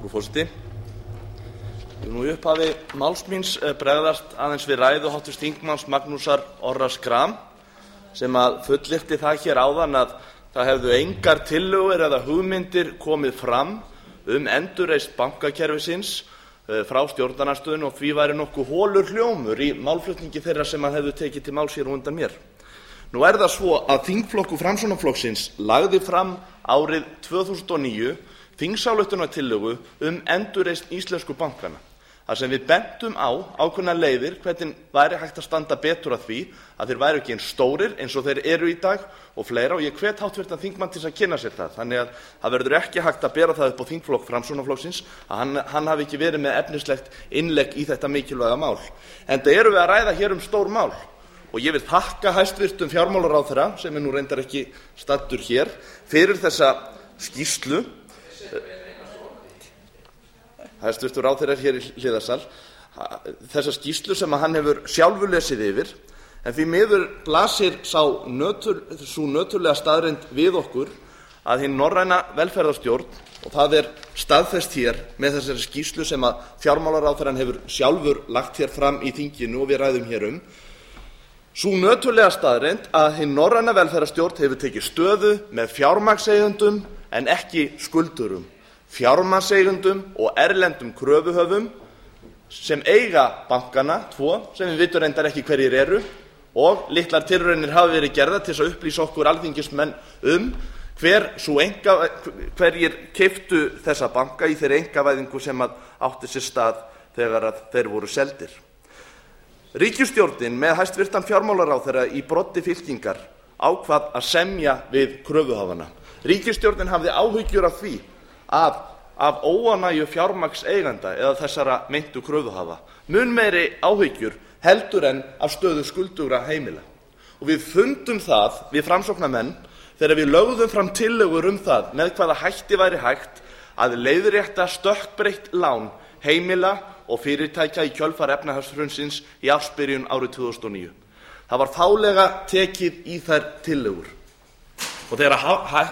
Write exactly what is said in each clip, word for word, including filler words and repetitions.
Frú forseti. Ég vil nú í upphafi máls míns bregðast aðeins við ræðu háttvirts þingmanns Magnúsar Orra Schram sem að fullyrti það hér áðan að það hefðu engar tillögur eða hugmyndir komið fram um endurreisn bankakerfisins frá stjórnarandstöðunni og því væri nokkuð holur hljómur í málflutningi þeirra sem að hefðu tekið til máls hér á undan mér. Nú er það svo að þingflokkur Framsóknarflokksins lagði fram árið tvö þúsund og níu þingsályktunartillögu um endurreisn íslensku bankanna, þar sem við bentum á ákveðnar leiðir hvernig væri hægt að standa betur að því að þeir væru ekki eins stórir eins og þeir eru í dag og fleira, og ég hvet háttvirtan þingmann til að kynna sér það, þannig að það verður ekki hægt að bera það upp á þingflokk Framsóknarflokksins að hann, hann hafi ekki verið með efnislegt innlegg í þetta mikilvæga mál. Enda erum við að ræða hér um stór mál og ég vil þakka hæstvirtum fjármálaráðherra, sem er nú reyndar ekki staddur hér, fyrir þessa skýrslu. Hæstvirtur ráðherra er hér í hliðarsal, þessa skýrslu sem hann hefur sjálfur lesið yfir, en því miður blasir sá nötur, sú nöturlega staðreynd við okkur að hin norræna velferðarstjórn, og það er staðfest hér með þessari skýrslu sem að fjármálaráðherrann hefur sjálfur lagt hér fram í þinginu og við ræðum hér um, sú nöturlega staðreynd að hin norræna velferðarstjórn hefur tekið stöðu með fjármagnseigendum en ekki skuldurum, fjármagnseigendum og erlendum kröfuhöfum sem eiga bankana tvo, sem við vitum reyndar ekki hverjir eru, og litlar tilraunir hafa verið gerðar til þess að upplýsa okkur alþingismenn um hver sú enga, hverjir keyptu þessa banka í þeirri einkavæðingu sem að átti sér stað þegar að þeir voru seldir. Ríkisstjórnin með hæstvirtan fjármálaráðherra í broddi fylkingar ákvað að semja við kröfuhafana. Ríkisstjórnin hafði áhyggjur af því að af óánægju fjármagnseigenda eða þessara meintu kröfuhafa, mun meiri áhyggjur heldur en af stöðu skuldugra heimila. Og við fundum það, við Framsóknarmenn, þegar við lögðum fram tillögur um það með hvaða hætti væri hægt að leiðrétta stökkbreytt lán heimila og fyrirtækja í kjölfar efnahagshrunsins í ársbyrjun árið tvö þúsund og níu. Það var fálega tekið í þær tillögur. Og þegar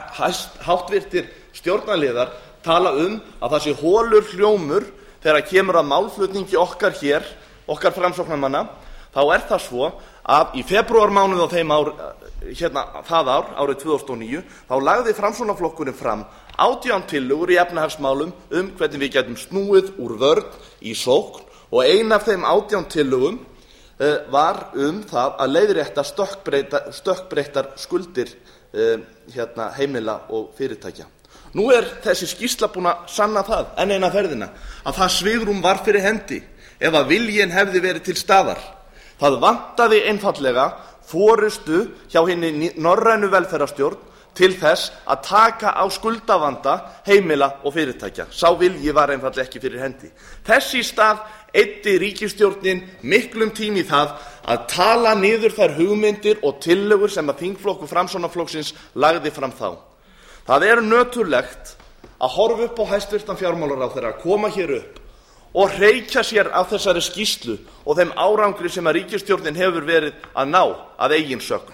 háttvirtir stjórnarliðar tala um að það sé holur hljómur þegar kemur að málflutningi okkar hér, okkar Framsóknarmanna, þá er það svo að í febrúarmánuði á þeim ár, hérna, það ár, árið tvö þúsund og níu, þá lagði Framsóknarflokkurinn fram átján tillögur í efnahagsmálum um hvernig við getum snúið úr vörn í sókn, og ein af þeim átján tillögum uh, var um það að leiðrétta stökkbreyttar skuldir uh, hérna, heimila og fyrirtækja. Nú er þessi skýrsla búin að sanna það enn eina ferðina að það svigrúm var fyrir hendi ef að viljinn hefði verið til staðar. Það vantaði einfaldlega forystu hjá hinni norrænu velferðarstjórn til þess að taka á skuldavanda heimila og fyrirtækja. Sá vilji var einfaldlega ekki fyrir hendi. Þess í stað eyddi ríkisstjórnin miklum tíma í það að tala niður þær hugmyndir og tillögur sem að þingflokkur Framsóknarflokksins lagði fram þá. Það er nöturlegt að horfa upp á hæstvirtan fjármálaráðherra að koma hér upp og hreykja sér af þessari skýrslu og þeim árangri sem að ríkisstjórnin hefur verið að ná að eigin sögn.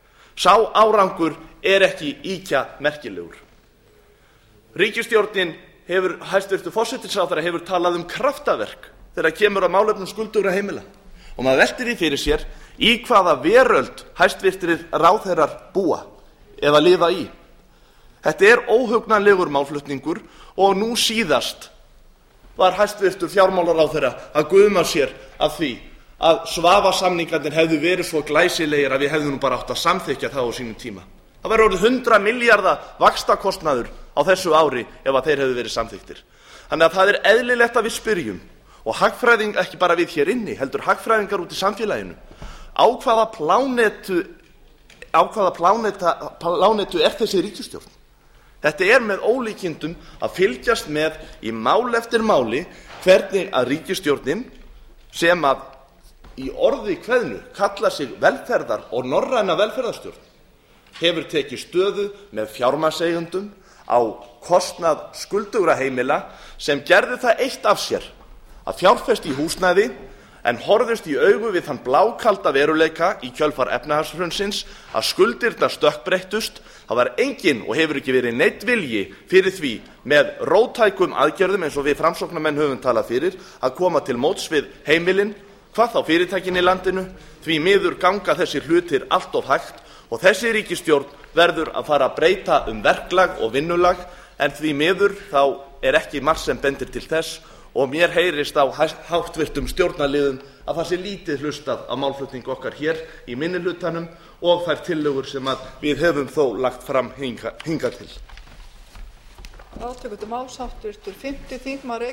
Sá árangur er ekki ýkja merkilegur. Ríkisstjórnin hefur, hæstvirtur forsætisráðherra hefur talað um kraftaverk þegar kemur að málefnum skuldugra heimila. Og maður veltir því fyrir sér í hvaða veröld hæstvirtir ráðherrar búa eða lifa í. Þetta er óhugnanlegur málflutningur og nú síðast var hæstvirtur fjármálaráðherra að guma sér af því að Svava-samningarnir hefðu verið svo glæsilegir að við hefðum nú bara átt að samþykkja það á sínum tíma. Það var orðið hundrað milljarða vaxtakostnaður á þessu ári ef að þeir hefðu verið samþykktir. Þannig að það er eðlilegt að við spyrjum, og hagfræðing, ekki bara við hér inni, heldur hagfræðingar út í samfélaginu, á hvaða plánetu, á hvaða pláneta, plánetu er þessi ríkisstjórn? Þetta er með ólíkindum að fylgjast með í mál eftir máli hvernig að ríkisstjórnin sem að í orði kveðnu kalla sig velferðar og norræna velferðarstjórn hefur tekið stöðu með fjármagnseigendum á kostnað skuldugra heimila sem gerði það eitt af sér að fjárfesta í húsnæði en horfðust í augu við þann blákalda veruleika í kjölfar efnahagshrunsins að skuldirnar stökkbreyttust. Það var enginn og hefur ekki verið neinn vilji fyrir því með róttækum aðgerðum eins og við Framsóknarmenn höfum talað fyrir að koma til móts við heimilin, hvað þá fyrirtækin í landinu. Því miður ganga þessir hlutir allt of hægt og þessi ríkisstjórn verður að fara að breyta um verklag og vinnulag, en því miður þá er ekki margt sem bendir til þess og mér heyrist á háttvirtum stjórnarliðum að það sé lítið hlustað á málflutning okkar hér í minnihlutanum og þær tillögur sem að við höfum þó lagt fram hinga, hingað til.